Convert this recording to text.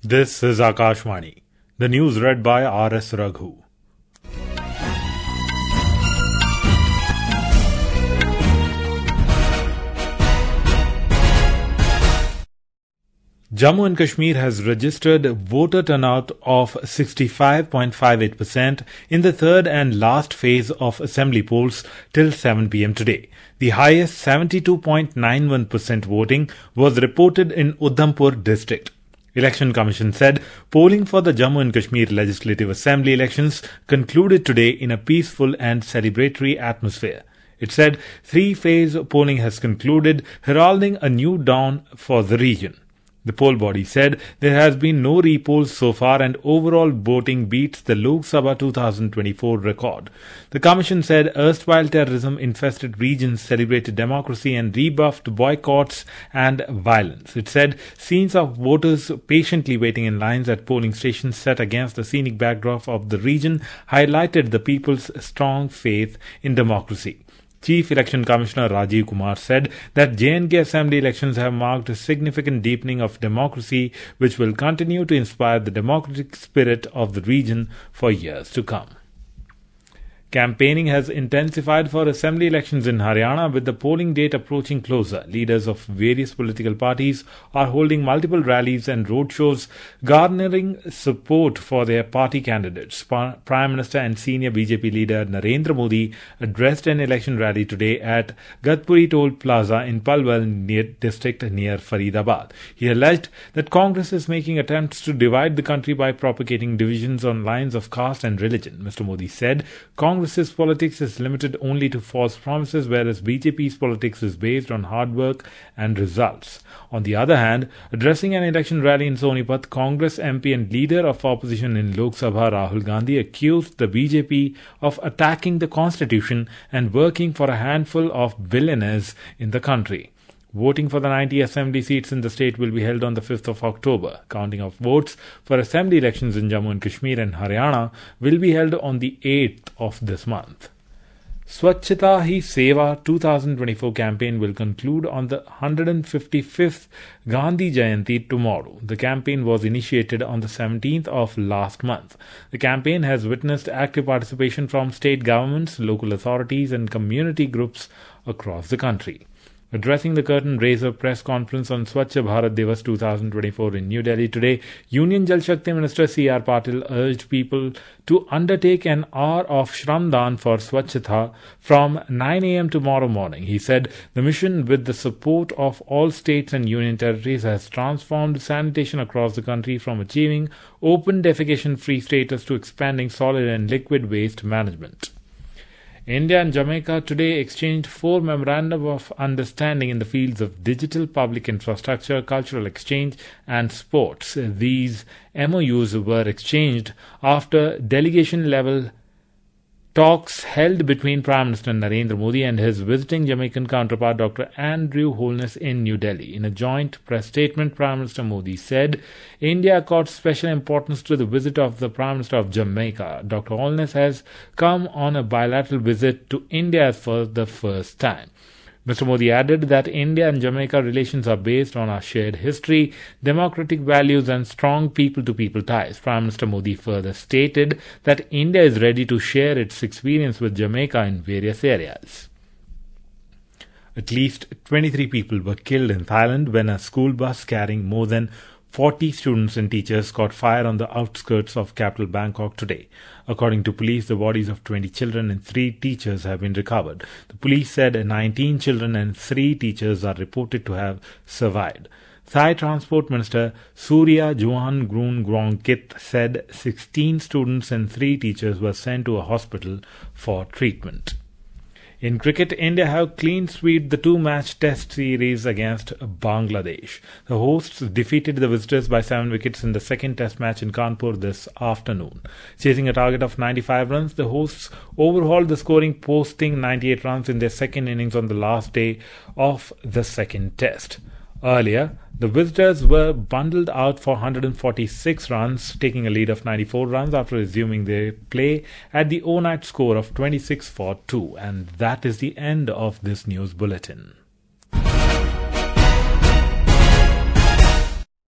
This is Akashvani. The news read by R.S. Raghu. Jammu and Kashmir has registered voter turnout of 65.58% in the third and last phase of assembly polls till 7 p.m. today. The highest 72.91% voting was reported in Udhampur district. Election Commission said polling for the Jammu and Kashmir Legislative Assembly elections concluded today in a peaceful and celebratory atmosphere. It said three-phase polling has concluded, heralding a new dawn for the region. The poll body said there has been no repolls so far and overall voting beats the Lok Sabha 2024 record. The Commission said erstwhile terrorism-infested regions celebrated democracy and rebuffed boycotts and violence. It said scenes of voters patiently waiting in lines at polling stations set against the scenic backdrop of the region highlighted the people's strong faith in democracy. Chief Election Commissioner Rajiv Kumar said that J&K Assembly elections have marked a significant deepening of democracy which will continue to inspire the democratic spirit of the region for years to come. Campaigning has intensified for assembly elections in Haryana with the polling date approaching closer. Leaders of various political parties are holding multiple rallies and roadshows, garnering support for their party candidates. Prime Minister and senior BJP leader Narendra Modi addressed an election rally today at Gatpuri Toll Plaza in Palwal district near Faridabad. He alleged that Congress is making attempts to divide the country by propagating divisions on lines of caste and religion. Mr. Modi said Congress's politics is limited only to false promises, whereas BJP's politics is based on hard work and results. On the other hand, addressing an election rally in Sonipat, Congress MP and leader of opposition in Lok Sabha Rahul Gandhi accused the BJP of attacking the constitution and working for a handful of billionaires in the country. Voting for the 90 assembly seats in the state will be held on the 5th of October. Counting of votes for assembly elections in Jammu and Kashmir and Haryana will be held on the 8th of this month. Swachhata Hi Seva 2024 campaign will conclude on the 155th Gandhi Jayanti tomorrow. The campaign was initiated on the 17th of last month. The campaign has witnessed active participation from state governments, local authorities and community groups across the country. Addressing the curtain raiser press conference on Swachh Bharat Divas 2024 in New Delhi today, Union Jal Shakti Minister C.R. Patil urged people to undertake an hour of Shramdan for Swachhata from 9 a.m. tomorrow morning. He said the mission, with the support of all states and union territories, has transformed sanitation across the country from achieving open defecation-free status to expanding solid and liquid waste management. India and Jamaica today exchanged 4 memorandum of understanding in the fields of digital public infrastructure, cultural exchange and sports. These MOUs were exchanged after delegation-level talks held between Prime Minister Narendra Modi and his visiting Jamaican counterpart Dr. Andrew Holness in New Delhi. In a joint press statement, Prime Minister Modi said India accords special importance to the visit of the Prime Minister of Jamaica. Dr. Holness has come on a bilateral visit to India for the first time. Mr. Modi added that India and Jamaica relations are based on our shared history, democratic values and strong people-to-people ties. Prime Minister Modi further stated that India is ready to share its experience with Jamaica in various areas. At least 23 people were killed in Thailand when a school bus carrying more than 40 students and teachers caught fire on the outskirts of capital Bangkok today. According to police, the bodies of 20 children and 3 teachers have been recovered. The police said 19 children and 3 teachers are reported to have survived. Thai Transport Minister Surya Johan Grongkit said 16 students and 3 teachers were sent to a hospital for treatment. In cricket, India have clean swept the 2-match test series against Bangladesh. The hosts defeated the visitors by 7 wickets in the second test match in Kanpur this afternoon. Chasing a target of 95 runs, the hosts overhauled the scoring, posting 98 runs in their second innings on the last day of the second test. Earlier, the visitors were bundled out for 146 runs, taking a lead of 94 runs after resuming their play at the overnight score of 26 for 2. And that is the end of this news bulletin.